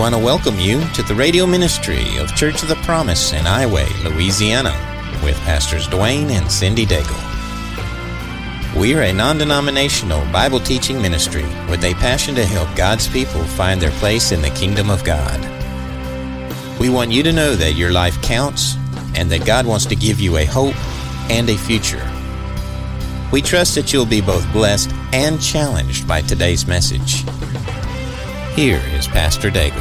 want to welcome you to the radio ministry of Church of the Promise in Highway, Louisiana, with Pastors Dwayne and Cindy Daigle. We are a non-denominational Bible teaching ministry with a passion to help God's people find their place in the kingdom of God. We want you to know that your life counts and that God wants to give you a hope and a future. We trust that you'll be both blessed and challenged by today's message. Here is Pastor Daigle.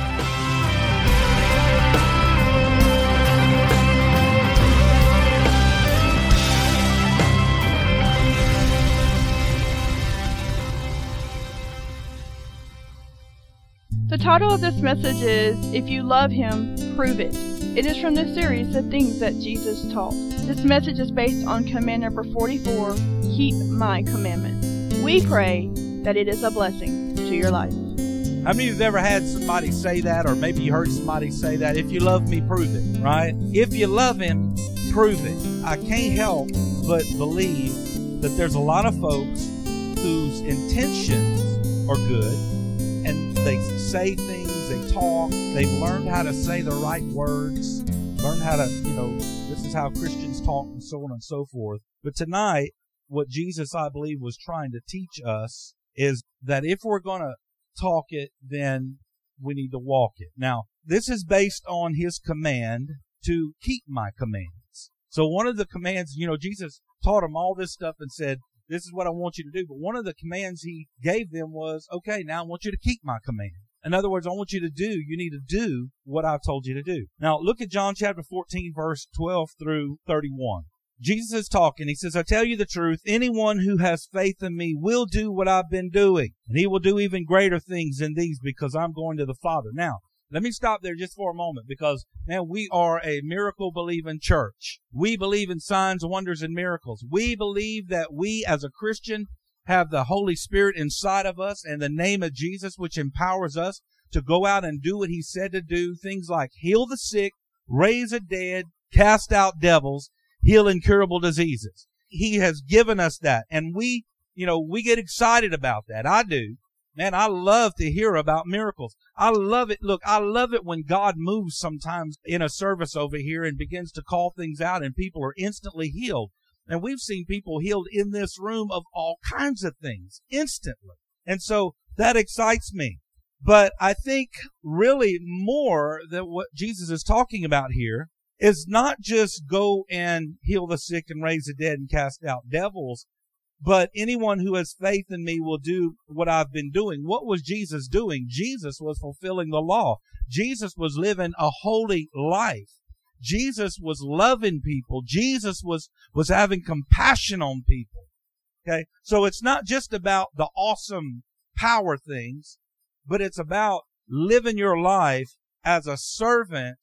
The title of this message is, If You Love Him, Prove It. It is from the series, The Things That Jesus Taught. This message is based on command number 44, Keep My Commandments. We pray that it is a blessing to your life. How many of you have ever had somebody say that, or maybe you heard somebody say that? If you love me, prove it, right? If you love him, prove it. I can't help but believe that there's a lot of folks whose intentions are good, and they say things, they talk, they've learned how to say the right words, learn how to, this is how Christians talk and so on and so forth. But tonight, what Jesus, I believe, was trying to teach us is that if we're going to talk it, then we need to walk it. Now, this is based on his command to keep my commands. So one of the commands, Jesus taught them all this stuff and said, this is what I want you to do. But one of the commands he gave them was, okay, now I want you to keep my command. In other words, you need to do what I've told you to do. Now, look at John chapter 14, verse 12 through 31. Jesus is talking. He says, I tell you the truth, anyone who has faith in me will do what I've been doing. And he will do even greater things than these because I'm going to the Father. Now, let me stop there just for a moment because, man, we are a miracle-believing church. We believe in signs, wonders, and miracles. We believe that we, as a Christian, have the Holy Spirit inside of us and the name of Jesus, which empowers us to go out and do what he said to do. Things like heal the sick, raise the dead, cast out devils, heal incurable diseases. He has given us that. And we get excited about that. I do. Man, I love to hear about miracles. I love it. Look, I love it when God moves sometimes in a service over here and begins to call things out and people are instantly healed. And we've seen people healed in this room of all kinds of things instantly. And so that excites me. But I think really more than what Jesus is talking about here is not just go and heal the sick and raise the dead and cast out devils, but anyone who has faith in me will do what I've been doing. What was Jesus doing? Jesus was fulfilling the law. Jesus was living a holy life. Jesus was loving people. Jesus was having compassion on people. Okay? So it's not just about the awesome power things, but it's about living your life as a servant,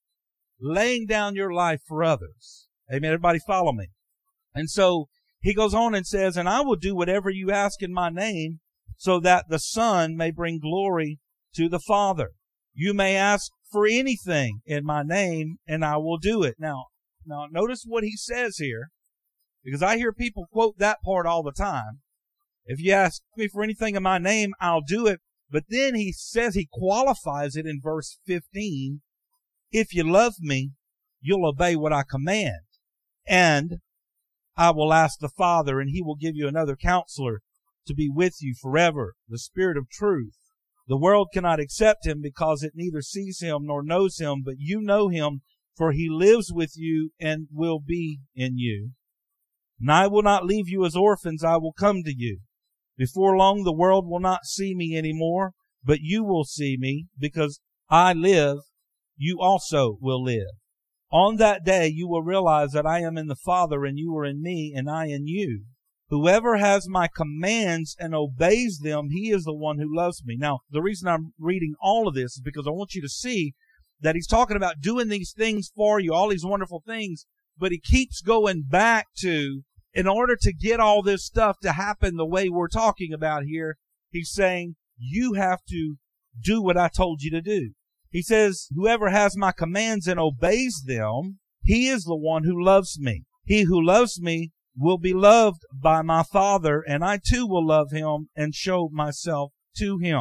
laying down your life for others. Amen. Everybody follow me. And so he goes on and says, and I will do whatever you ask in my name so that the Son may bring glory to the Father. You may ask for anything in my name and I will do it. Now notice what he says here, because I hear people quote that part all the time. If you ask me for anything in my name, I'll do it. But then he says, he qualifies it in verse 15. If you love me, you'll obey what I command. And I will ask the Father, and he will give you another counselor to be with you forever, the Spirit of truth. The world cannot accept him because it neither sees him nor knows him, but you know him, for he lives with you and will be in you. And I will not leave you as orphans, I will come to you. Before long the world will not see me anymore, but you will see me, because I live, you also will live. On that day you will realize that I am in the Father, and you are in me, and I in you. Whoever has my commands and obeys them, he is the one who loves me. Now, the reason I'm reading all of this is because I want you to see that he's talking about doing these things for you, all these wonderful things, but he keeps going back to, in order to get all this stuff to happen the way we're talking about here, he's saying, you have to do what I told you to do. He says, whoever has my commands and obeys them, he is the one who loves me. He who loves me will be loved by my Father, and I too will love him and show myself to him.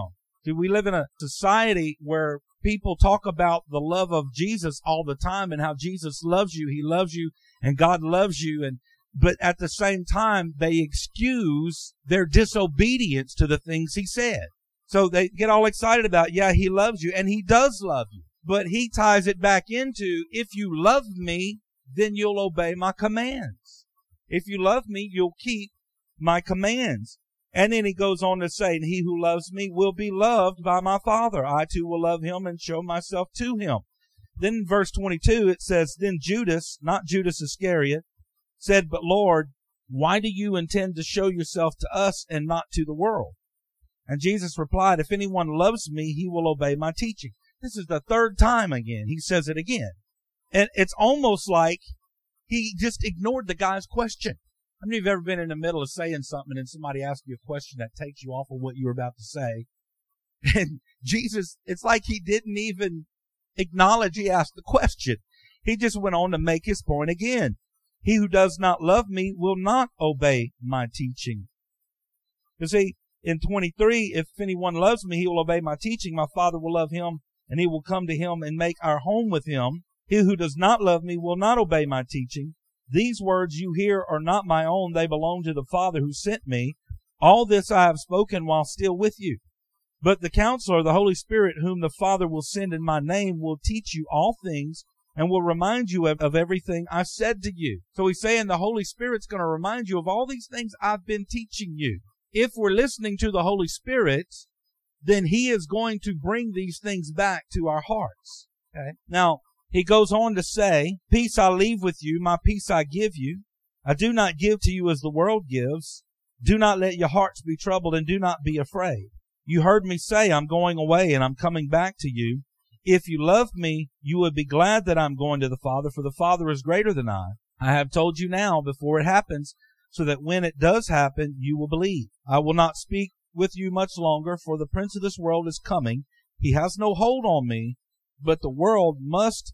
See, we live in a society where people talk about the love of Jesus all the time and how Jesus loves you. He loves you and God loves you. But at the same time, they excuse their disobedience to the things he said. So they get all excited about, yeah, he loves you, and he does love you. But he ties it back into, if you love me, then you'll obey my commands. If you love me, you'll keep my commands. And then he goes on to say, and he who loves me will be loved by my Father. I too will love him and show myself to him. Then in verse 22, it says, then Judas, not Judas Iscariot, said, but Lord, why do you intend to show yourself to us and not to the world? And Jesus replied, if anyone loves me, he will obey my teaching. This is the third time again. He says it again. And it's almost like he just ignored the guy's question. How many of you have ever been in the middle of saying something and somebody asks you a question that takes you off of what you were about to say? And Jesus, it's like he didn't even acknowledge he asked the question. He just went on to make his point again. He who does not love me will not obey my teaching. You see, in 23, if anyone loves me, he will obey my teaching. My Father will love him, and he will come to him and make our home with him. He who does not love me will not obey my teaching. These words you hear are not my own. They belong to the Father who sent me. All this I have spoken while still with you. But the Counselor, the Holy Spirit, whom the Father will send in my name, will teach you all things and will remind you of everything I said to you. So he's saying the Holy Spirit's going to remind you of all these things I've been teaching you. If we're listening to the Holy Spirit, then he is going to bring these things back to our hearts. Okay? Now, he goes on to say, peace I leave with you, my peace I give you. I do not give to you as the world gives. Do not let your hearts be troubled and do not be afraid. You heard me say, I'm going away and I'm coming back to you. If you love me, you would be glad that I'm going to the Father, for the Father is greater than I. I have told you now before it happens, so that when it does happen, you will believe. I will not speak with you much longer, for the prince of this world is coming. He has no hold on me, but the world must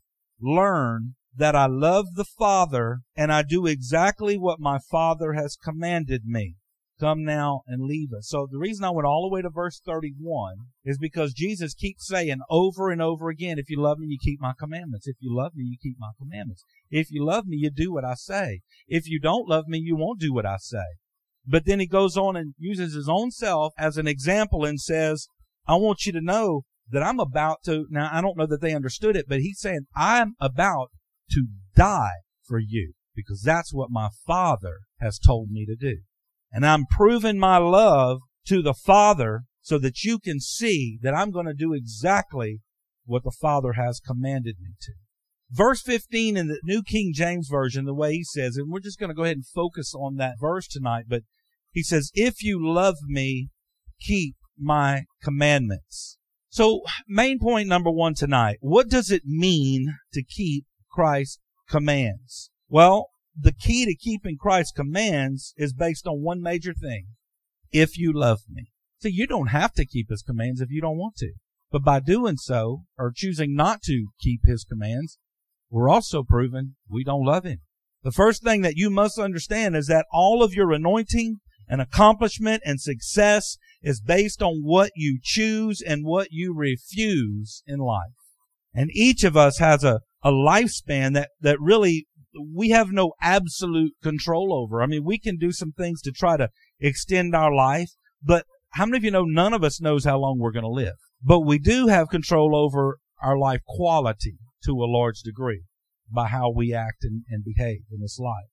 learn that I love the Father, and I do exactly what my Father has commanded me. Come now and leave us. So the reason I went all the way to verse 31 is because Jesus keeps saying over and over again, if you love me, you keep my commandments. If you love me, you keep my commandments. If you love me, you do what I say. If you don't love me, you won't do what I say. But then he goes on and uses his own self as an example and says, I want you to know that I'm about to, now I don't know that they understood it, but he's saying, I'm about to die for you because that's what my Father has told me to do. And I'm proving my love to the Father so that you can see that I'm going to do exactly what the Father has commanded me to. Verse 15 in the New King James Version, the way he says it, and we're just going to go ahead and focus on that verse tonight, but he says, if you love me, keep my commandments. So, main point number one tonight, what does it mean to keep Christ's commands? Well, the key to keeping Christ's commands is based on one major thing. If you love me. See, you don't have to keep his commands if you don't want to. But by doing so, or choosing not to keep his commands, we're also proving we don't love him. The first thing that you must understand is that all of your anointing and accomplishment and success is based on what you choose and what you refuse in life. And each of us has a lifespan that really we have no absolute control over. I mean, we can do some things to try to extend our life, but how many of you know none of us knows how long we're going to live? But we do have control over our life quality to a large degree by how we act and behave in this life.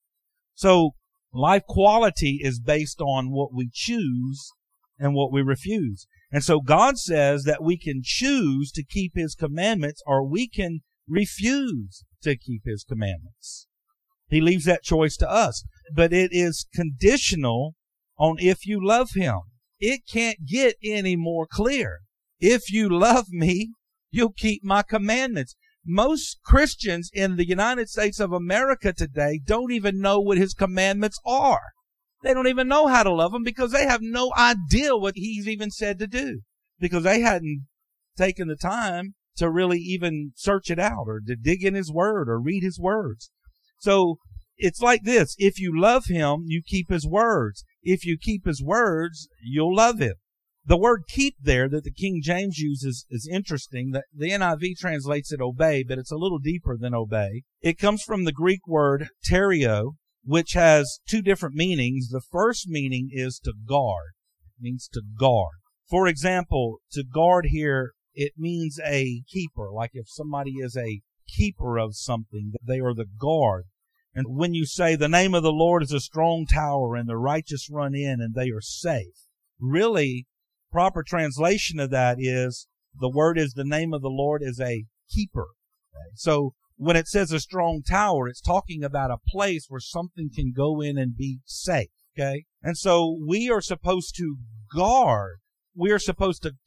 So life quality is based on what we choose and what we refuse. And so God says that we can choose to keep his commandments or we can refuse to keep his commandments. He leaves that choice to us. But it is conditional on if you love him. It can't get any more clear. If you love me, you'll keep my commandments. Most Christians in the United States of America today don't even know what his commandments are. They don't even know how to love him because they have no idea what he's even said to do. Because they hadn't taken the time to really even search it out or to dig in his word or read his words. So it's like this. If you love him, you keep his words. If you keep his words, you'll love him. The word keep there that the King James uses is interesting. The NIV translates it obey, but it's a little deeper than obey. It comes from the Greek word terio, which has two different meanings. The first meaning is to guard. It means to guard. For example, to guard here, it means a keeper. Like if somebody is a keeper of something, they are the guard. And when you say the name of the Lord is a strong tower and the righteous run in and they are safe, really, proper translation of that is the word is the name of the Lord is a keeper. Okay? So when it says a strong tower, it's talking about a place where something can go in and be safe. Okay? And so we are supposed to guard. We are supposed to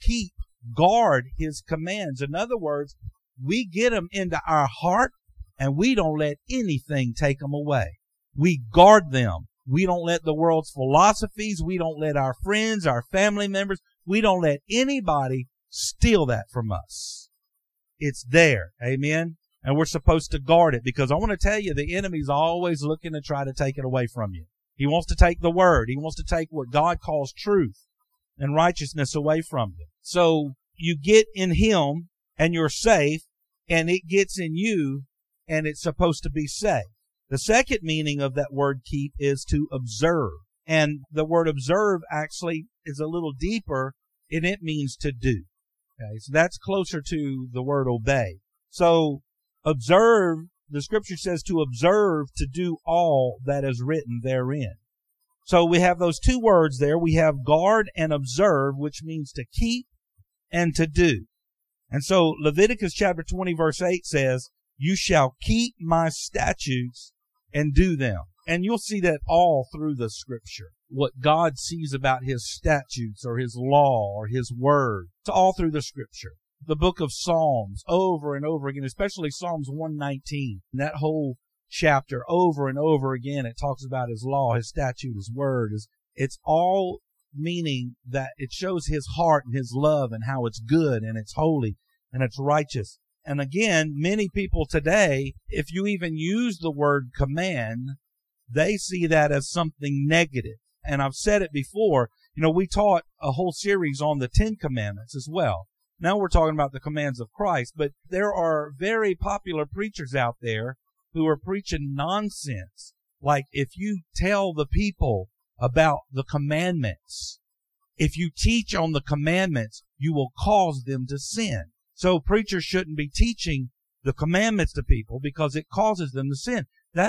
guard His commands. In other words, we get them into our heart and we don't let anything take them away. We guard them. We don't let the world's philosophies, we don't let our friends, our family members, we don't let anybody steal that from us. It's there. Amen? And we're supposed to guard it because I want to tell you, the enemy's always looking to try to take it away from you. He wants to take the word. He wants to take what God calls truth and righteousness away from you. So you get in Him and you're safe, and it gets in you and it's supposed to be safe. The second meaning of that word keep is to observe. And the word observe actually is a little deeper, and it means to do. Okay, so that's closer to the word obey. So observe, the scripture says to observe, to do all that is written therein. So we have those two words there. We have guard and observe, which means to keep and to do. And so Leviticus chapter 20 verse 8 says, you shall keep my statutes and do them. And you'll see that all through the scripture. What God sees about His statutes or His law or His word. It's all through the scripture. The book of Psalms over and over again, especially Psalms 119. That whole chapter over and over again, it talks about His law, His statute, His word. It's all meaning that it shows His heart and His love and how it's good and it's holy and it's righteous. And again, many people today, if you even use the word command, they see that as something negative. And I've said it before, we taught a whole series on the 10 Commandments as well. Now we're talking about the commands of Christ, but there are very popular preachers out there who are preaching nonsense. Like if you tell the people about the commandments, if you teach on the commandments, you will cause them to sin. So preachers shouldn't be teaching the commandments to people because it causes them to sin.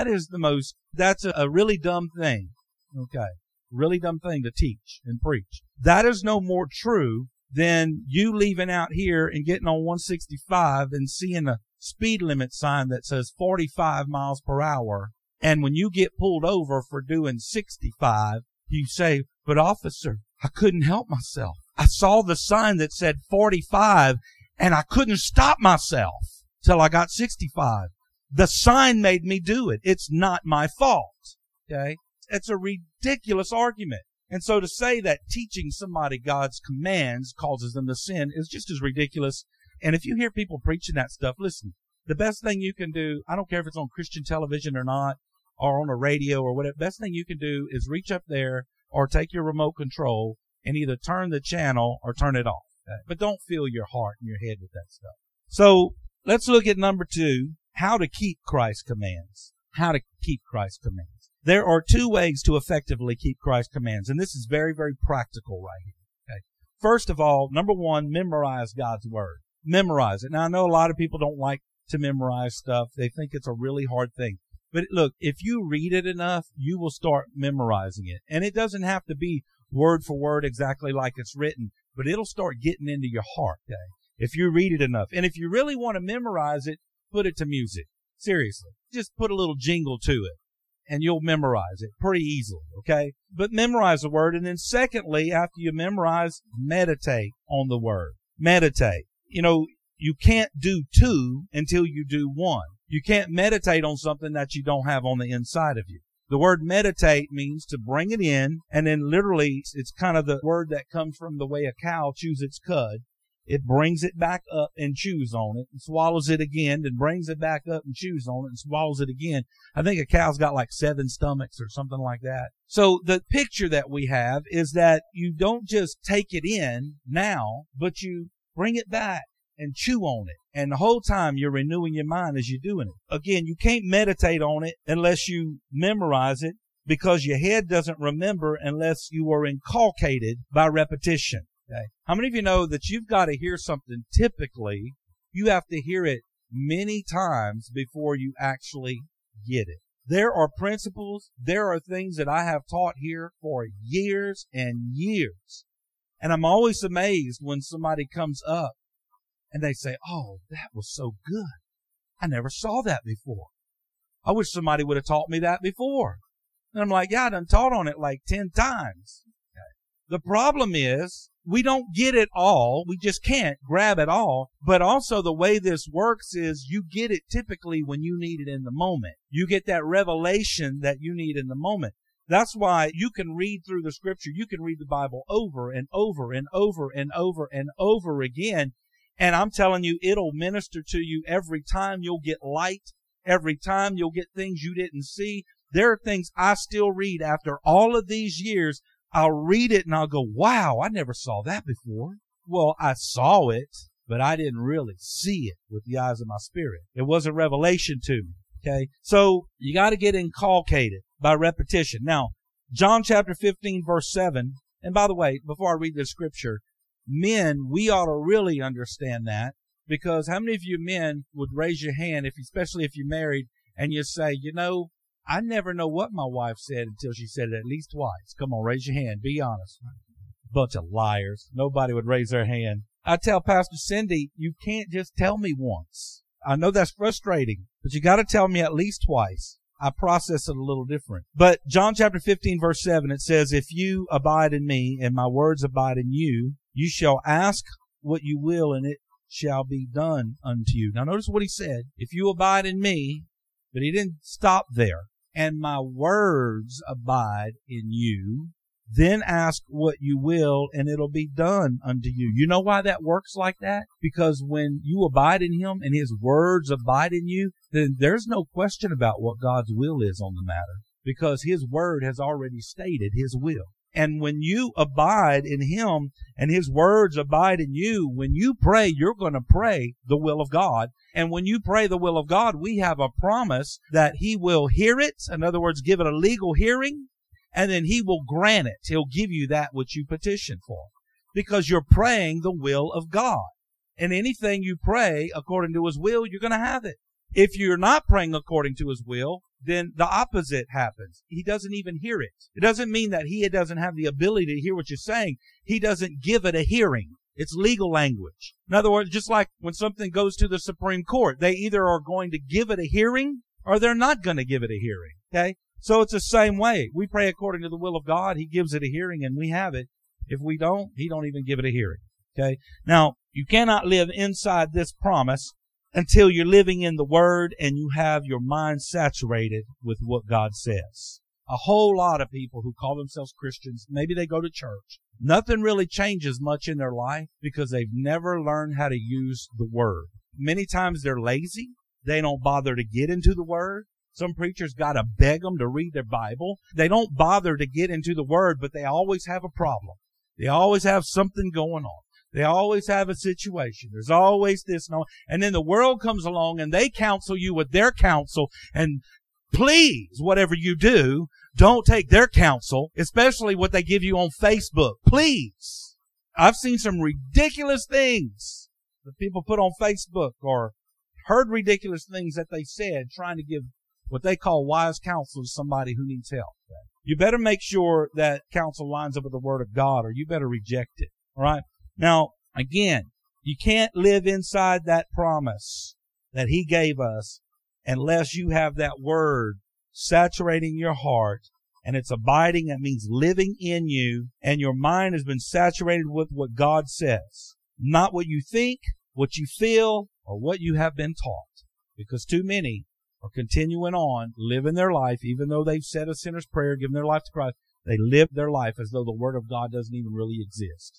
That's a really dumb thing. Okay. Really dumb thing to teach and preach. That is no more true than you leaving out here and getting on 165 and seeing a speed limit sign that says 45 miles per hour. And when you get pulled over for doing 65, you say, but officer, I couldn't help myself. I saw the sign that said 45 and I couldn't stop myself till I got 65. The sign made me do it. It's not my fault. Okay? It's a ridiculous argument. And so to say that teaching somebody God's commands causes them to sin is just as ridiculous. And if you hear people preaching that stuff, listen, the best thing you can do, I don't care if it's on Christian television or not, or on a radio or whatever, best thing you can do is reach up there or take your remote control and either turn the channel or turn it off. Okay? But don't fill your heart and your head with that stuff. So let's look at number 2, how to keep Christ's commands. How to keep Christ's commands. There are 2 ways to effectively keep Christ's commands, and this is very, very practical right here. Okay. First of all, number 1, memorize God's Word. Memorize it. Now, I know a lot of people don't like to memorize stuff. They think it's a really hard thing. But look, if you read it enough, you will start memorizing it. And it doesn't have to be word for word exactly like it's written, but it'll start getting into your heart, okay, if you read it enough. And if you really want to memorize it, put it to music. Seriously. Just put a little jingle to it, and you'll memorize it pretty easily, okay? But memorize the Word. And then secondly, after you memorize, meditate on the Word. Meditate. You can't do 2 until you do 1. You can't meditate on something that you don't have on the inside of you. The word meditate means to bring it in, and then literally it's kind of the word that comes from the way a cow chews its cud. it brings it back up and chews on it and swallows it again, then brings it back up and chews on it and swallows it again. I think a cow's got like 7 stomachs or something like that. So the picture that we have is that you don't just take it in now, but you bring it back and chew on it. And the whole time you're renewing your mind as you're doing it. Again, you can't meditate on it unless you memorize it, because your head doesn't remember unless you are inculcated by repetition. Okay. How many of you know that you've got to hear something? Typically, you have to hear it many times before you actually get it. There are principles, there are things that I have taught here for years and years. And I'm always amazed when somebody comes up and they say, "Oh, that was so good. I never saw that before. I wish somebody would have taught me that before." And I'm like, "Yeah, I done taught on it like 10 times. Okay. The problem is we don't get it all. We just can't grab it all. But also the way this works is you get it typically when you need it in the moment. You get that revelation that you need in the moment. That's why you can read through the scripture. You can read the Bible over and over and over and over and over again. And I'm telling you, it'll minister to you every time. You'll get light. Every time you'll get things you didn't see. There are things I still read after all of these years. I'll read it and I'll go, "Wow, I never saw that before." Well, I saw it, but I didn't really see it with the eyes of my spirit. It was a revelation to me. Okay. So you got to get inculcated by repetition. Now, John chapter 15 verse 7. And by the way, before I read the scripture, men, we ought to really understand that, because how many of you men would raise your hand, especially if you're married, and you say, "You know, I never know what my wife said until she said it at least twice." Come on, raise your hand. Be honest. Bunch of liars. Nobody would raise their hand. I tell Pastor Cindy, you can't just tell me once. I know that's frustrating, but you got to tell me at least twice. I process it a little different. But John chapter 15 verse 7, it says, "If you abide in me and my words abide in you, you shall ask what you will and it shall be done unto you." Now notice what he said. If you abide in me, but he didn't stop there. "And my words abide in you, then ask what you will and it'll be done unto you." You know why that works like that? Because when you abide in him and his words abide in you, then there's no question about what God's will is on the matter, because his word has already stated his will. And when you abide in him and his words abide in you, when you pray, you're going to pray the will of God. And when you pray the will of God, we have a promise that he will hear it. In other words, give it a legal hearing, and then he will grant it. He'll give you that which you petition for, because you're praying the will of God. And anything you pray according to his will, you're going to have it. If you're not praying according to his will, then the opposite happens. He doesn't even hear it. It doesn't mean that he doesn't have the ability to hear what you're saying. He doesn't give it a hearing. It's legal language. In other words, just like when something goes to the Supreme Court, they either are going to give it a hearing or they're not going to give it a hearing. Okay? So it's the same way. We pray according to the will of God. He gives it a hearing and we have it. If we don't, he don't even give it a hearing. Okay? Now, you cannot live inside this promise until you're living in the Word and you have your mind saturated with what God says. A whole lot of people who call themselves Christians, maybe they go to church. Nothing really changes much in their life because they've never learned how to use the Word. Many times they're lazy. They don't bother to get into the Word. Some preachers got to beg them to read their Bible. They don't bother to get into the Word, but they always have a problem. They always have something going on. They always have a situation. There's always this and all. And then the world comes along and they counsel you with their counsel. And please, whatever you do, don't take their counsel, especially what they give you on Facebook. Please. I've seen some ridiculous things that people put on Facebook, or heard ridiculous things that they said trying to give what they call wise counsel to somebody who needs help. You better make sure that counsel lines up with the Word of God, or you better reject it. All right? Now, again, you can't live inside that promise that he gave us unless you have that Word saturating your heart, and it's abiding. That means living in you, and your mind has been saturated with what God says, not what you think, what you feel, or what you have been taught. Because too many are continuing on living their life, even though they've said a sinner's prayer, given their life to Christ. They live their life as though the Word of God doesn't even really exist.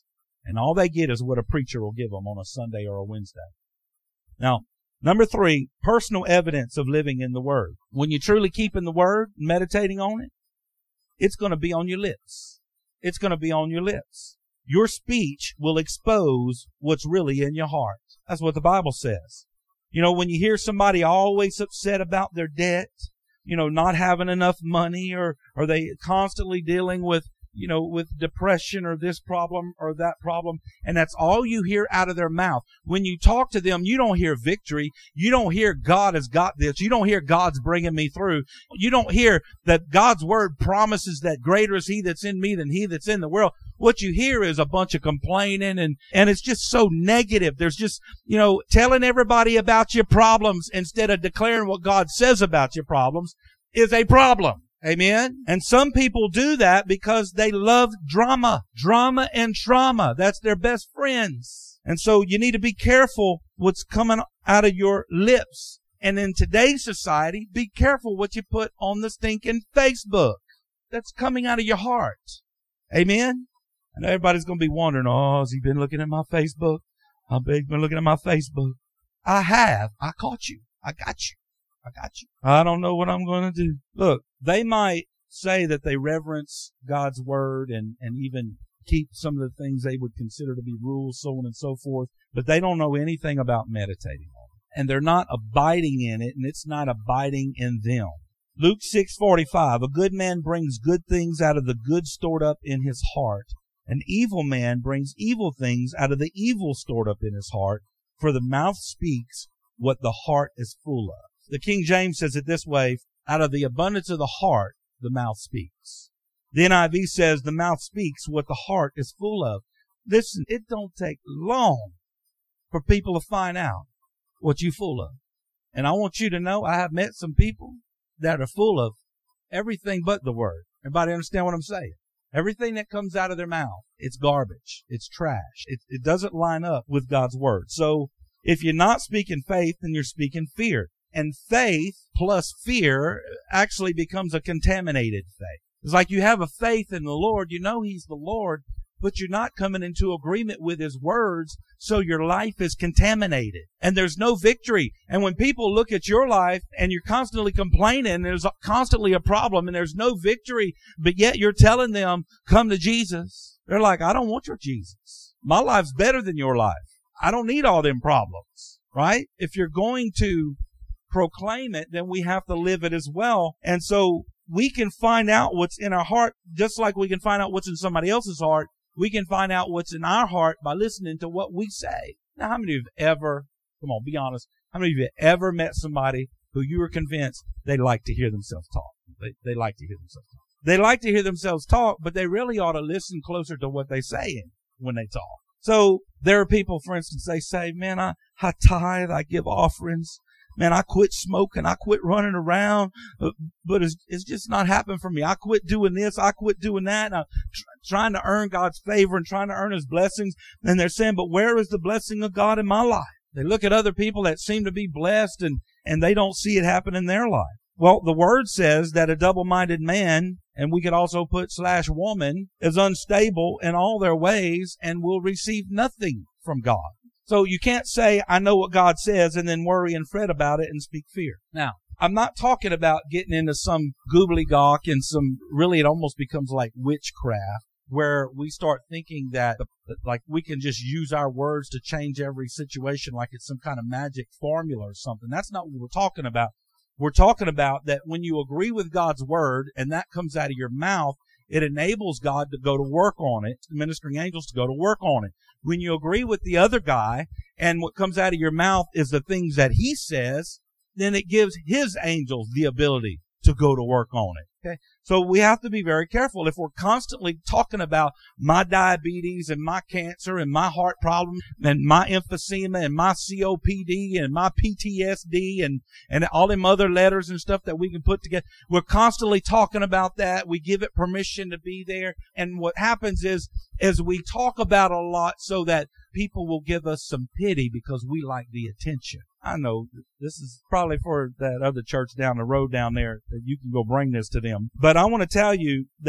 And all they get is what a preacher will give them on a Sunday or a Wednesday. Now, number 3, personal evidence of living in the Word. When you truly keep in the Word, meditating on it, it's going to be on your lips. It's going to be on your lips. Your speech will expose what's really in your heart. That's what the Bible says. You know, when you hear somebody always upset about their debt, you know, not having enough money, or are they constantly dealing with, you know, with depression or this problem or that problem, and that's all you hear out of their mouth. When you talk to them, you don't hear victory. You don't hear God has got this. You don't hear God's bringing me through. You don't hear that God's word promises that greater is he that's in me than he that's in the world. What you hear is a bunch of complaining, and it's just so negative. There's just, you know, telling everybody about your problems instead of declaring what God says about your problems is a problem. Amen. And some people do that because they love drama and trauma. That's their best friends. And so you need to be careful what's coming out of your lips. And in today's society, be careful what you put on the stinking Facebook. That's coming out of your heart. Amen. And everybody's going to be wondering, oh, has he been looking at my Facebook? I've been looking at my Facebook. I have. I caught you. I got you. I don't know what I'm going to do. Look, they might say that they reverence God's word and even keep some of the things they would consider to be rules, so on and so forth, but they don't know anything about meditating on it. And they're not abiding in it, and it's not abiding in them. Luke 6:45, a good man brings good things out of the good stored up in his heart. An evil man brings evil things out of the evil stored up in his heart, for the mouth speaks what the heart is full of. The King James says it this way, out of the abundance of the heart, the mouth speaks. The NIV says the mouth speaks what the heart is full of. Listen, it don't take long for people to find out what you're full of. And I want you to know I have met some people that are full of everything but the word. Everybody understand what I'm saying? Everything that comes out of their mouth, it's garbage. It's trash. It doesn't line up with God's word. So if you're not speaking faith, then you're speaking fear. And faith plus fear actually becomes a contaminated faith. It's like you have a faith in the Lord, you know He's the Lord, but you're not coming into agreement with His words, so your life is contaminated. And there's no victory. And when people look at your life and you're constantly complaining, there's constantly a problem and there's no victory, but yet you're telling them, come to Jesus. They're like, I don't want your Jesus. My life's better than your life. I don't need all them problems, right? If you're going to proclaim it, then we have to live it as well. And so we can find out what's in our heart, just like we can find out what's in somebody else's heart. We can find out what's in our heart by listening to what we say. Now, how many of you have ever, come on, be honest, how many of you have ever met somebody who you were convinced they like to hear themselves talk? They like to hear themselves talk. They like to hear themselves talk, but they really ought to listen closer to what they're saying when they talk. So there are people, for instance, they say, man, I tithe, I give offerings. Man, I quit smoking. I quit running around, but it's just not happening for me. I quit doing this. I quit doing that. And I'm trying to earn God's favor and trying to earn His blessings. And they're saying, but where is the blessing of God in my life? They look at other people that seem to be blessed and they don't see it happen in their life. Well, the Word says that a double-minded man, and we could also put /woman, is unstable in all their ways and will receive nothing from God. So you can't say, I know what God says, and then worry and fret about it and speak fear. Now, I'm not talking about getting into some gobbledygook and some, really it almost becomes like witchcraft, where we start thinking that like we can just use our words to change every situation like it's some kind of magic formula or something. That's not what we're talking about. We're talking about that when you agree with God's word and that comes out of your mouth, it enables God to go to work on it, ministering angels to go to work on it. When you agree with the other guy and what comes out of your mouth is the things that he says, then it gives his angels the ability to go to work on it. Okay? So we have to be very careful. If we're constantly talking about my diabetes and my cancer and my heart problem and my emphysema and my COPD and my PTSD and all them other letters and stuff that we can put together, we're constantly talking about that. We give it permission to be there. And what happens is we talk about it a lot so that people will give us some pity because we like the attention. I know this is probably for that other church down the road down there that you can go bring this to them. But I want to tell you that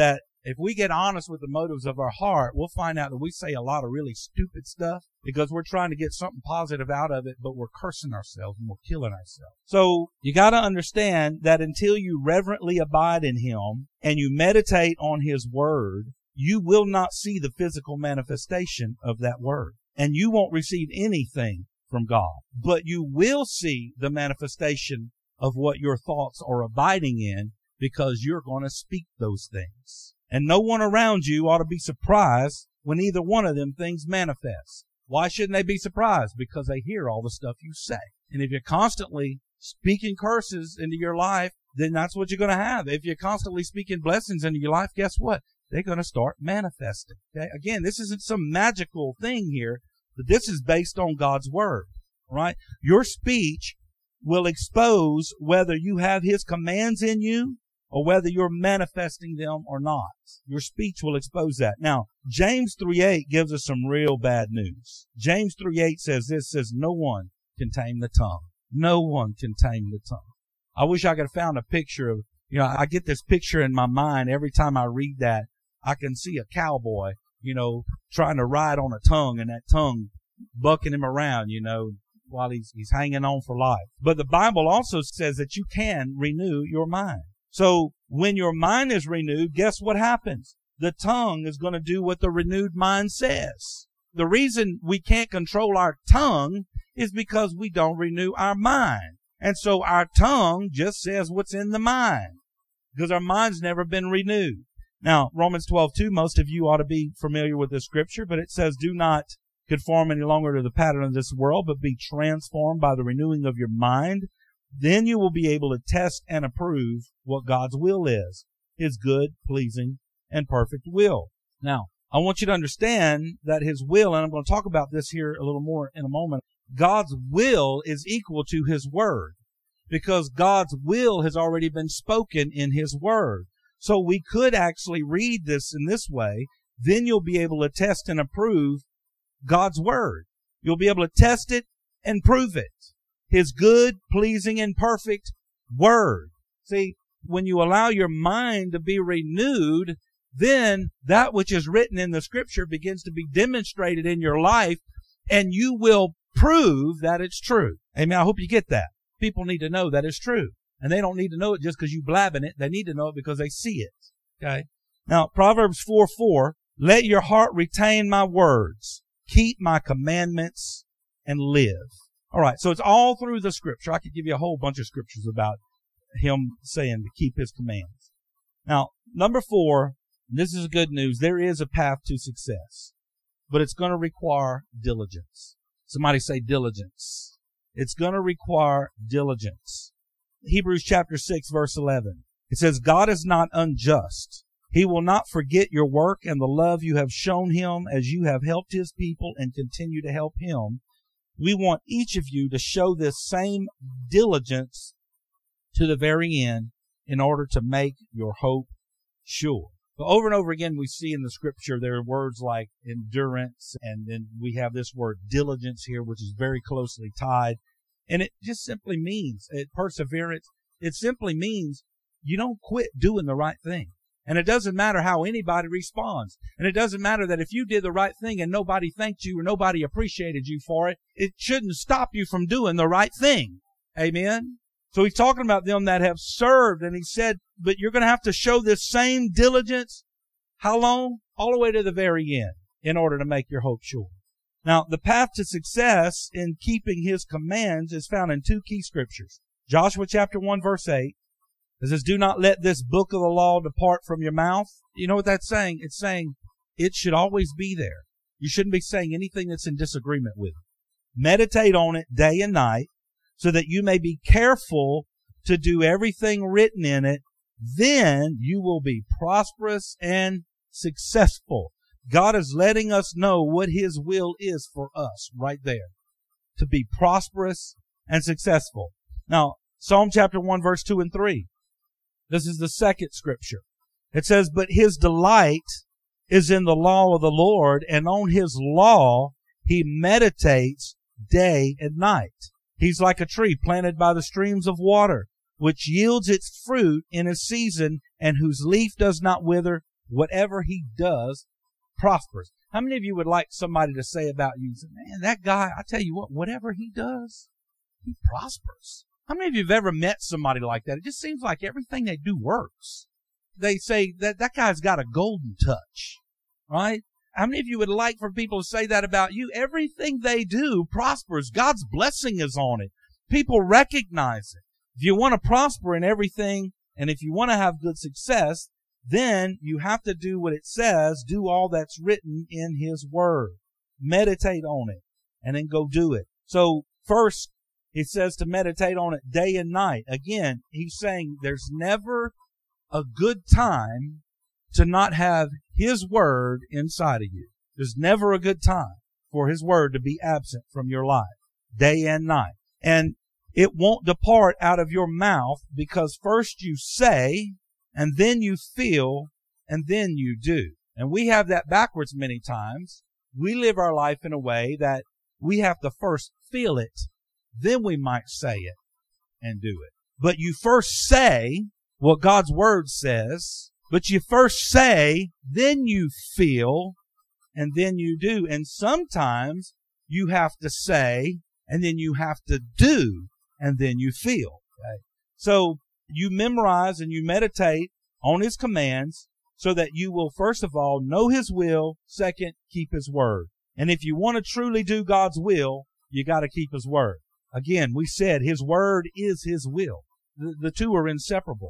If we get honest with the motives of our heart, we'll find out that we say a lot of really stupid stuff because we're trying to get something positive out of it, but we're cursing ourselves and we're killing ourselves. So you got to understand that until you reverently abide in Him and you meditate on His Word, you will not see the physical manifestation of that Word. And you won't receive anything from God. But you will see the manifestation of what your thoughts are abiding in because you're going to speak those things. And no one around you ought to be surprised when either one of them things manifest. Why shouldn't they be surprised? Because they hear all the stuff you say. And if you're constantly speaking curses into your life, then that's what you're going to have. If you're constantly speaking blessings into your life, guess what? They're going to start manifesting. Okay? Again, this isn't some magical thing here, but this is based on God's Word, right? Your speech will expose whether you have His commands in you or whether you're manifesting them or not. Your speech will expose that. Now, James 3:8 gives us some real bad news. James 3:8 says, no one can tame the tongue. No one can tame the tongue. I wish I could have found a picture of, I get this picture in my mind every time I read that. I can see a cowboy, trying to ride on a tongue and that tongue bucking him around, while he's hanging on for life. But the Bible also says that you can renew your mind. So when your mind is renewed, guess what happens? The tongue is going to do what the renewed mind says. The reason we can't control our tongue is because we don't renew our mind. And so our tongue just says what's in the mind because our mind's never been renewed. Now, Romans 12:2, most of you ought to be familiar with this scripture, but it says, do not conform any longer to the pattern of this world, but be transformed by the renewing of your mind. Then you will be able to test and approve what God's will is, His good, pleasing, and perfect will. Now, I want you to understand that His will, and I'm going to talk about this here a little more in a moment, God's will is equal to His Word because God's will has already been spoken in His Word. So we could actually read this in this way. Then you'll be able to test and approve God's Word. You'll be able to test it and prove it. His good, pleasing, and perfect Word. See, when you allow your mind to be renewed, then that which is written in the Scripture begins to be demonstrated in your life, and you will prove that it's true. Amen. I hope you get that. People need to know that it's true. And they don't need to know it just because you blabbing it. They need to know it because they see it. Okay. Now, Proverbs 4:4, let your heart retain my words. Keep my commandments and live. All right. So it's all through the Scripture. I could give you a whole bunch of scriptures about Him saying to keep His commands. Now, number 4, this is good news. There is a path to success, but it's going to require diligence. Somebody say diligence. It's going to require diligence. Hebrews chapter 6, verse 11. It says, God is not unjust. He will not forget your work and the love you have shown Him as you have helped His people and continue to help Him. We want each of you to show this same diligence to the very end in order to make your hope sure. But over and over again, we see in the Scripture there are words like endurance, and then we have this word diligence here, which is very closely tied. And it just simply means perseverance. It simply means you don't quit doing the right thing. And it doesn't matter how anybody responds. And it doesn't matter that if you did the right thing and nobody thanked you or nobody appreciated you for it, it shouldn't stop you from doing the right thing. Amen? So he's talking about them that have served, and he said, but you're going to have to show this same diligence. How long? All the way to the very end in order to make your hope sure. Now, the path to success in keeping His commands is found in 2 key scriptures. Joshua chapter 1, verse 8. It says, do not let this book of the law depart from your mouth. You know what that's saying? It's saying it should always be there. You shouldn't be saying anything that's in disagreement with it. Meditate on it day and night so that you may be careful to do everything written in it. Then you will be prosperous and successful. God is letting us know what His will is for us right there. To be prosperous and successful. Now, Psalm chapter 1, verse 2 and 3. This is the second scripture. It says, but His delight is in the law of the Lord, and on His law He meditates day and night. He's like a tree planted by the streams of water, which yields its fruit in its season, and whose leaf does not wither, whatever he does prospers. How many of you would like somebody to say about you, man, that guy, I tell you what, whatever he does, he prospers? How many of you have ever met somebody like that? It just seems like everything they do works. They say that guy's got a golden touch, right? How many of you would like for people to say that about you? Everything they do prospers. God's blessing is on it. People recognize it. If you want to prosper in everything, and if you want to have good success, then you have to do what it says, do all that's written in His Word. Meditate on it, and then go do it. So first, it says to meditate on it day and night. Again, he's saying there's never a good time to not have His Word inside of you. There's never a good time for His Word to be absent from your life, day and night. And it won't depart out of your mouth, because first you say, and then you feel, and then you do. And we have that backwards many times. We live our life in a way that we have to first feel it, then we might say it and do it. But you first say what God's Word says, but you first say, then you feel, and then you do. And sometimes you have to say, and then you have to do, and then you feel. Okay? So you memorize and you meditate on His commands so that you will, first of all, know His will, second, keep His Word. And if you want to truly do God's will, you got to keep His Word. Again, we said His Word is His will. The two are inseparable.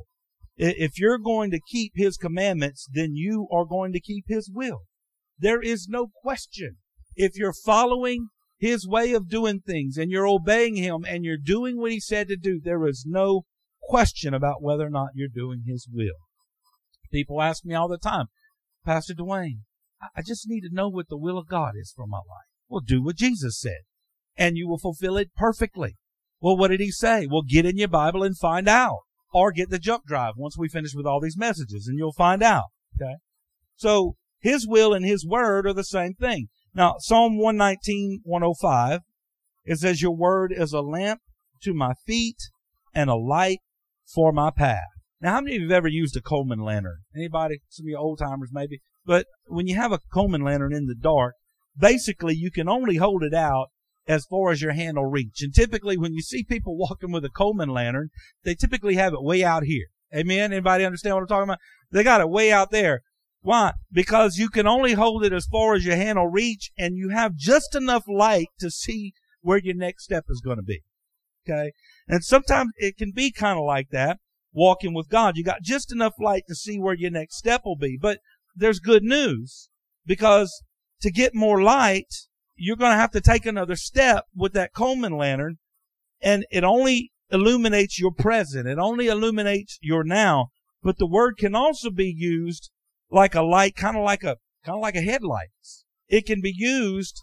If you're going to keep His commandments, then you are going to keep His will. There is no question. If you're following His way of doing things and you're obeying Him and you're doing what He said to do, there is no question about whether or not you're doing His will. People ask me all the time, Pastor Dwayne, I just need to know what the will of God is for my life. Well, do what Jesus said, and you will fulfill it perfectly. Well, what did He say? Well, get in your Bible and find out. Or get the jump drive once we finish with all these messages, and you'll find out. Okay? So His will and His Word are the same thing. Now, Psalm 119, 105, it says, your Word is a lamp to my feet and a light for my path. Now, how many of you have ever used a Coleman lantern? Anybody? Some of you old timers maybe. But when you have a Coleman lantern in the dark, basically you can only hold it out as far as your hand will reach. And typically when you see people walking with a Coleman lantern, they typically have it way out here. Amen? Anybody understand what I'm talking about? They got it way out there. Why? Because you can only hold it as far as your hand will reach, and you have just enough light to see where your next step is going to be. Okay? And sometimes it can be kind of like that, walking with God. You got just enough light to see where your next step will be. But there's good news, because to get more light, you're going to have to take another step with that Coleman lantern, and it only illuminates your present. It only illuminates your now. But the Word can also be used like a light, kind of like a headlight. It can be used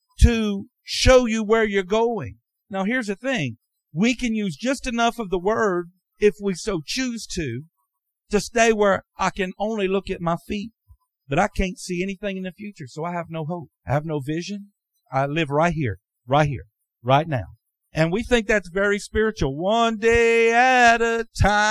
to show you where you're going. Now, here's the thing. We can use just enough of the Word, if we so choose to stay where I can only look at my feet, but I can't see anything in the future, so I have no hope. I have no vision. I live right here, right now. And we think that's very spiritual. One day at a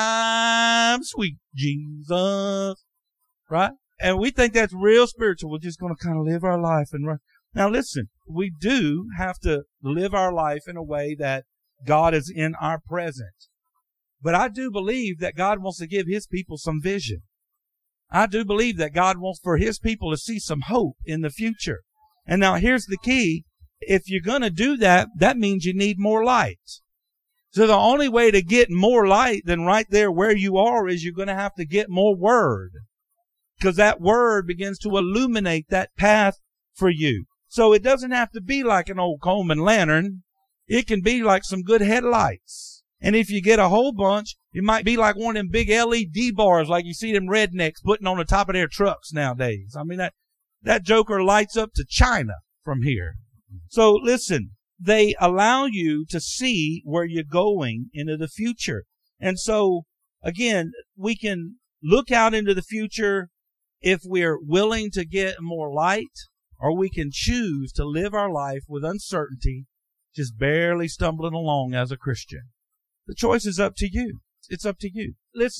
time, sweet Jesus. Right? And we think that's real spiritual. We're just going to kind of live our life. Now listen, we do have to live our life in a way that God is in our present. But I do believe that God wants to give His people some vision. I do believe that God wants for His people to see some hope in the future. And now here's the key. If you're going to do that, that means you need more light. So the only way to get more light than right there where you are is you're going to have to get more Word. Because that Word begins to illuminate that path for you. So it doesn't have to be like an old Coleman lantern. It can be like some good headlights. And if you get a whole bunch, it might be like one of them big LED bars like you see them rednecks putting on the top of their trucks nowadays. I mean, that joker lights up to China from here. So listen, they allow you to see where you're going into the future. And so, again, we can look out into the future if we're willing to get more light, or we can choose to live our life with uncertainty, just barely stumbling along as a Christian. The choice is up to you. It's up to you. Listen,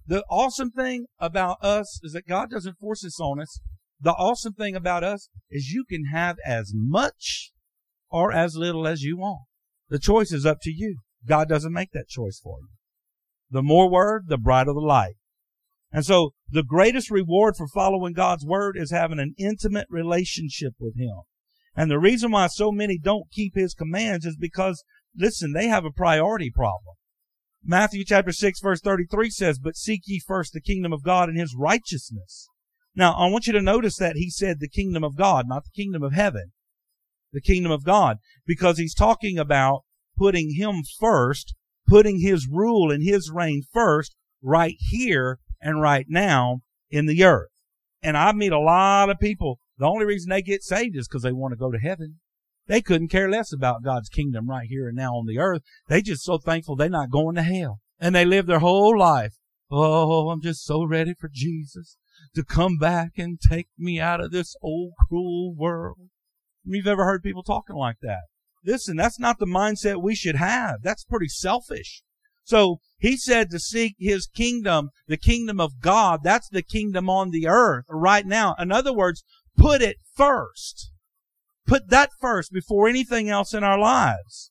The awesome thing about us is that God doesn't force this on us. The awesome thing about us is you can have as much or as little as you want. The choice is up to you. God doesn't make that choice for you. The more word, the brighter the light. And so the greatest reward for following God's word is having an intimate relationship with Him. And the reason why so many don't keep His commands is because, listen, they have a priority problem. Matthew chapter 6 verse 33 says, "But seek ye first the kingdom of God and His righteousness." Now, I want you to notice that He said the kingdom of God, not the kingdom of heaven. The kingdom of God, because He's talking about putting Him first, putting His rule and His reign first, right here and right now in the earth. And I meet a lot of people, the only reason they get saved is because they want to go to heaven. They couldn't care less about God's kingdom right here and now on the earth. They just so thankful they're not going to hell. And they live their whole life. Oh, I'm just so ready for Jesus to come back and take me out of this old cruel world. You've ever heard people talking like that? Listen, that's not the mindset we should have. That's pretty selfish. So He said to seek His kingdom, the kingdom of God. That's the kingdom on the earth right now. In other words, put it first. Put that first before anything else in our lives.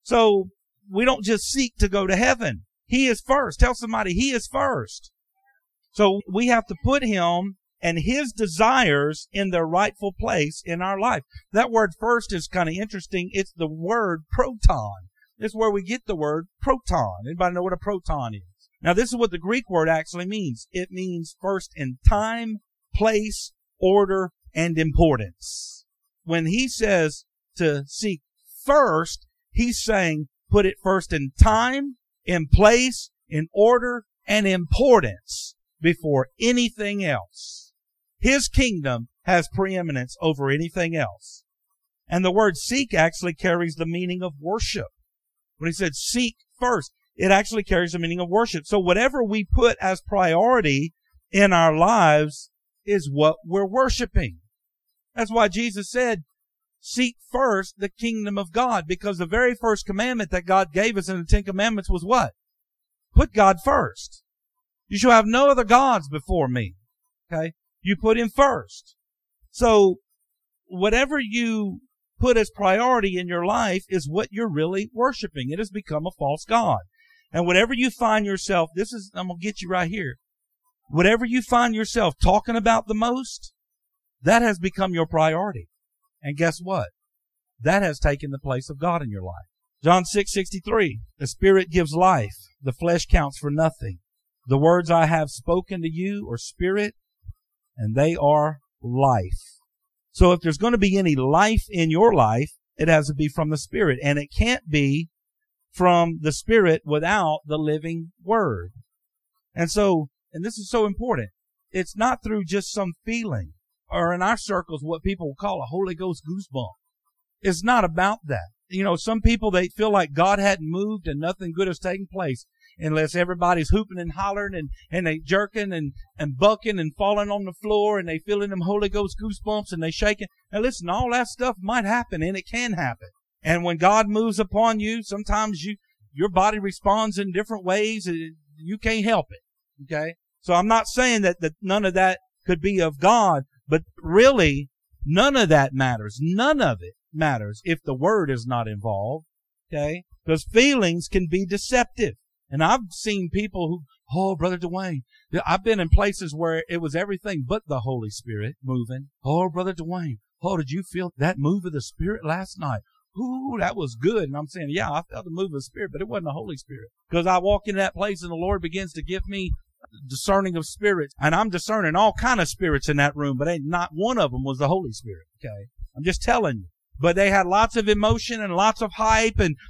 So we don't just seek to go to heaven. He is first. Tell somebody He is first. So we have to put Him and His desires in their rightful place in our life. That word first is kind of interesting. It's the word proton. This is where we get the word proton. Anybody know what a proton is? Now, this is what the Greek word actually means. It means first in time, place, order, and importance. When He says to seek first, He's saying put it first in time, in place, in order, and importance before anything else. His kingdom has preeminence over anything else. And the word seek actually carries the meaning of worship. When He said seek first, it actually carries the meaning of worship. So whatever we put as priority in our lives is what we're worshiping. That's why Jesus said, seek first the kingdom of God, because the very first commandment that God gave us in the Ten Commandments was what? Put God first. You shall have no other gods before me. Okay? You put Him first. So whatever you put as priority in your life is what you're really worshiping. It has become a false god. And whatever you find yourself, I'm going to get you right here. Whatever you find yourself talking about the most, that has become your priority. And guess what? That has taken the place of God in your life. John 6:63, the Spirit gives life. The flesh counts for nothing. The words I have spoken to you are spirit, and they are life. So if there's going to be any life in your life, it has to be from the Spirit. And it can't be from the Spirit without the living Word. And this is so important. It's not through just some feeling, or in our circles, what people call a Holy Ghost goosebump. It's not about that. You know, some people, they feel like God hadn't moved and nothing good has taken place unless everybody's hooping and hollering and they jerking and bucking and falling on the floor and they feeling them Holy Ghost goosebumps and they shaking. Now listen, all that stuff might happen and it can happen. And when God moves upon you, sometimes your body responds in different ways. You can't help it. Okay? So I'm not saying that none of that could be of God, but really none of that matters. None of it matters if the Word is not involved. Okay? Because feelings can be deceptive. And I've seen people who, oh, Brother Dwayne, I've been in places where it was everything but the Holy Spirit moving. Oh, Brother Dwayne, oh, did you feel that move of the Spirit last night? Ooh, that was good. And I'm saying, yeah, I felt the move of the Spirit, but it wasn't the Holy Spirit. Because I walk into that place and the Lord begins to give me discerning of spirits. And I'm discerning all kind of spirits in that room, but ain't not one of them was the Holy Spirit. Okay? I'm just telling you. But they had lots of emotion and lots of hype and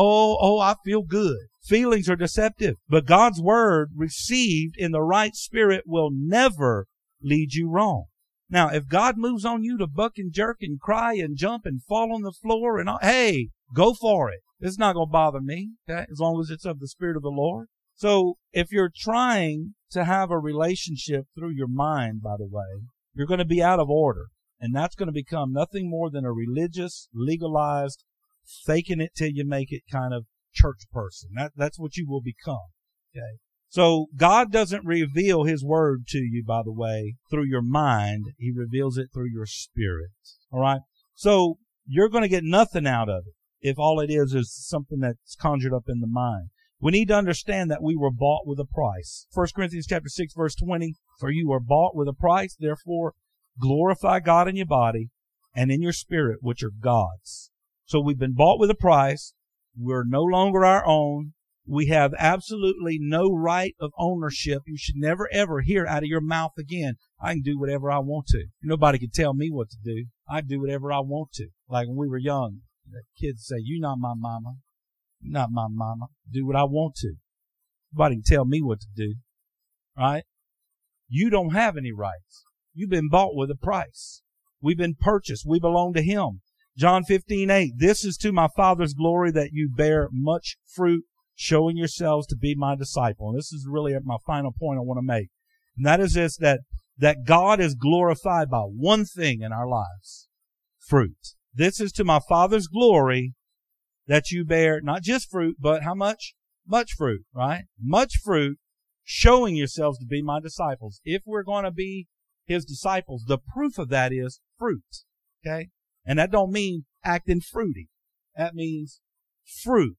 I feel good. Feelings are deceptive. But God's Word received in the right spirit will never lead you wrong. Now, if God moves on you to buck and jerk and cry and jump and fall on the floor and all, hey, go for it. It's not going to bother me, okay, as long as it's of the Spirit of the Lord. So if you're trying to have a relationship through your mind, by the way, you're going to be out of order. And that's going to become nothing more than a religious, legalized, faking it till you make it kind of church person. That's what you will become. Okay. So God doesn't reveal His Word to you, by the way, through your mind. He reveals it through your spirit. All right? So you're going to get nothing out of it if all it is something that's conjured up in the mind. We need to understand that we were bought with a price. 1 Corinthians chapter 6, verse 20, for you were bought with a price, therefore glorify God in your body and in your spirit, which are God's. So we've been bought with a price. We're no longer our own. We have absolutely no right of ownership. You should never, ever hear out of your mouth again, I can do whatever I want to. Nobody can tell me what to do. I do whatever I want to. Like when we were young, the kids say, you're not my mama. You're not my mama. Do what I want to. Nobody can tell me what to do. Right? You don't have any rights. You've been bought with a price. We've been purchased. We belong to Him. John 15:8, this is to my Father's glory that you bear much fruit, showing yourselves to be my disciple. And this is really my final point I want to make. And that is this, that God is glorified by one thing in our lives. Fruit. This is to my Father's glory that you bear not just fruit, but how much? Much fruit, right? Much fruit, showing yourselves to be my disciples. If we're going to be His disciples, the proof of that is fruit. Okay? And that don't mean acting fruity. That means fruit.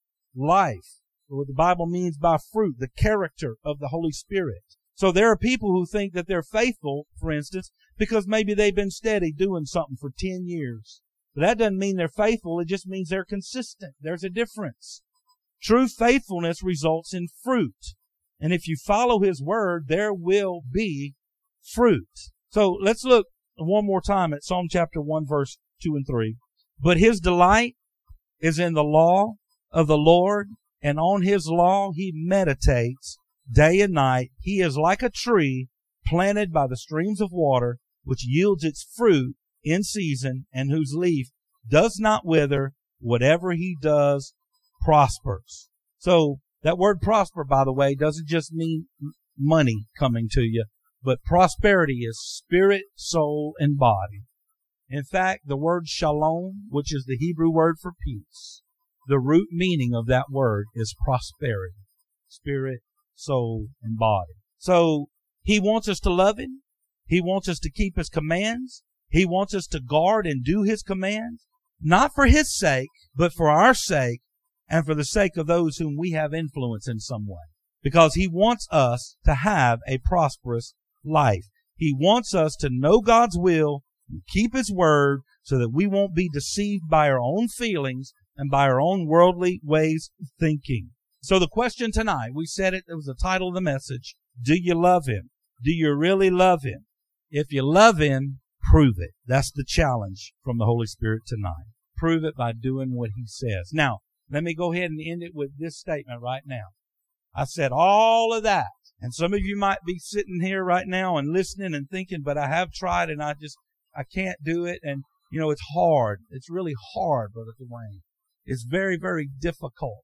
Life. What the Bible means by fruit, the character of the Holy Spirit. So there are people who think that they're faithful, for instance, because maybe they've been steady doing something for 10 years. But that doesn't mean they're faithful. It just means they're consistent. There's a difference. True faithfulness results in fruit. And if you follow His Word, there will be fruit. So let's look one more time at Psalm chapter 1, verse 2 and 3. But His delight is in the law of the Lord, and on His law He meditates day and night. He is like a tree planted by the streams of water, which yields its fruit in season, and whose leaf does not wither. Whatever he does prospers. So that word prosper, by the way, doesn't just mean money coming to you, but prosperity is spirit, soul, and body. In fact, the word shalom, which is the Hebrew word for peace, the root meaning of that word is prosperity. Spirit, soul, and body. So He wants us to love Him. He wants us to keep His commands. He wants us to guard and do His commands, not for His sake, but for our sake and for the sake of those whom we have influence in some way. Because He wants us to have a prosperous life. He wants us to know God's will and keep His Word so that we won't be deceived by our own feelings and by our own worldly ways of thinking. So the question tonight, we said it was the title of the message, do you love Him? Do you really love Him? If you love Him, prove it. That's the challenge from the Holy Spirit tonight. Prove it by doing what He says. Now, let me go ahead and end it with this statement right now. I said all of that, and some of you might be sitting here right now and listening and thinking, but I have tried and I can't do it, and it's hard. It's really hard, Brother Dwayne. It's very, very difficult.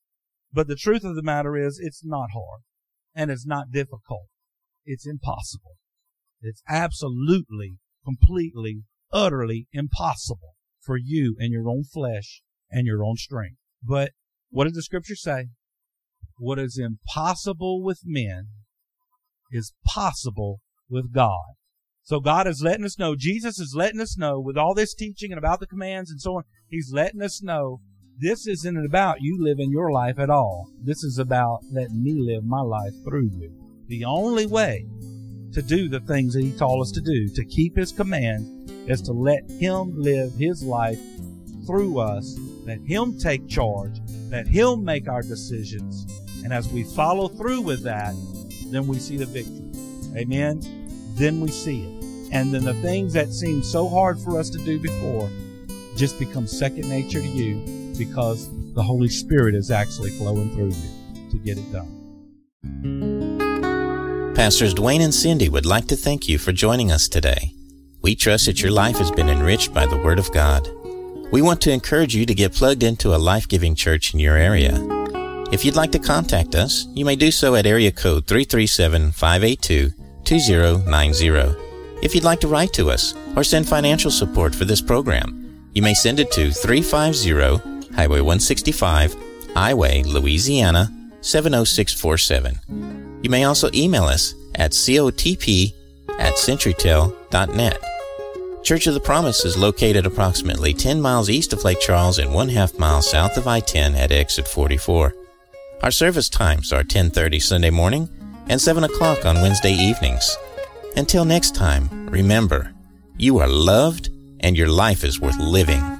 But the truth of the matter is, it's not hard, and it's not difficult. It's impossible. It's absolutely, completely, utterly impossible for you and your own flesh and your own strength. But what does the Scripture say? What is impossible with men is possible with God. So God is letting us know, Jesus is letting us know with all this teaching and about the commands and so on, He's letting us know this isn't about you living your life at all. This is about letting me live my life through you. The only way to do the things that He taught us to do, to keep His command, is to let Him live His life through us, let Him take charge, let Him make our decisions, and as we follow through with that, then we see the victory. Amen? Then we see it. And then the things that seemed so hard for us to do before just become second nature to you because the Holy Spirit is actually flowing through you to get it done. Pastors Dwayne and Cindy would like to thank you for joining us today. We trust that your life has been enriched by the Word of God. We want to encourage you to get plugged into a life-giving church in your area. If you'd like to contact us, you may do so at area code 337-582-2090. If you'd like to write to us or send financial support for this program, you may send it to 350 Highway 165, Highway, Louisiana, 70647. You may also email us at cotp@centurytel.net. Church of the Promise is located approximately 10 miles east of Lake Charles and 1/2 mile south of I-10 at exit 44. Our service times are 10:30 Sunday morning and 7 o'clock on Wednesday evenings. Until next time, remember, you are loved and your life is worth living.